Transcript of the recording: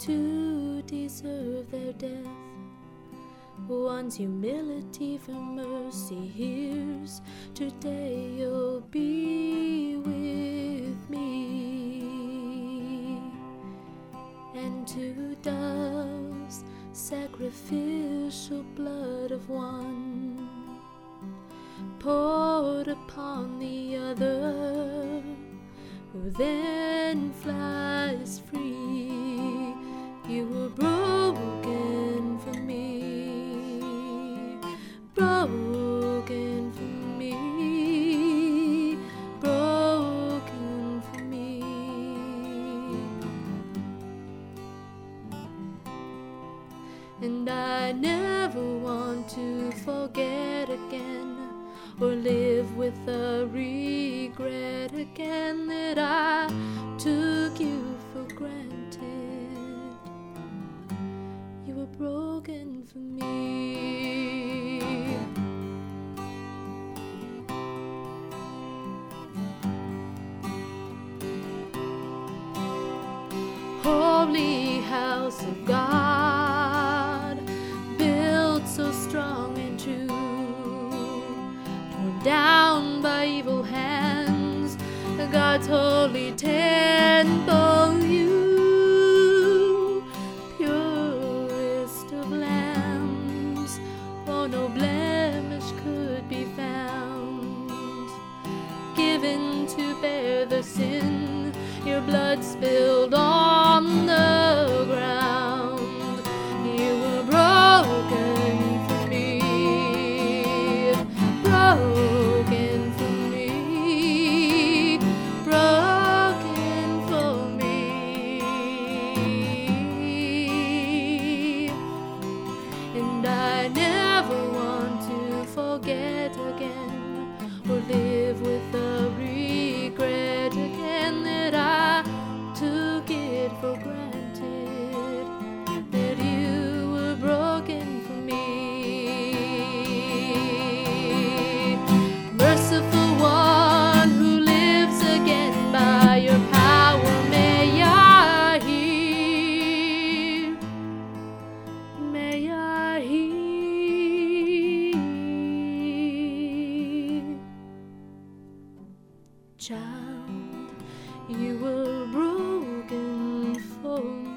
to deserve their death. One's humility for mercy. Here's today you'll be with me. And to doves, sacrificial blood of one poured upon the other, who then flies free. You were broken for me, broken for me, broken for me. And I never want to forget again, or live with a regret again, that I took you for granted. You were broken for me. Holy house of God, built so strong and true, torn down by evil hands, God's holy temple, you, purest of lambs, oh, no blemish could be found, given to bear the sin, your blood spilled on the ground. You were broken for me, broken for me, broken for me. And I never want to forget again, or live with a regret again, that I took it for granted, that you were broken for me. Merciful one who lives again by your power, may I hear, may I hear. Child, you were broken for me.